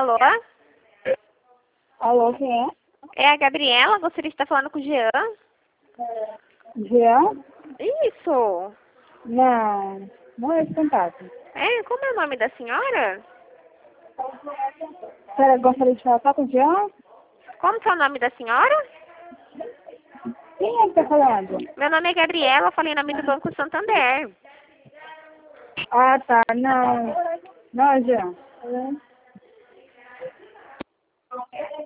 Alô? Alô, quem é? É a Gabriela, gostaria de estar falando com o Jean. Jean? Isso. Não é esse contato. É, como é o nome da senhora? Você gostaria de falar só com o Jean? Como que é o nome da senhora? Quem é que tá falando? Meu nome é Gabriela, falei em nome do Banco Santander. Ah, tá. Não. Não, Jean.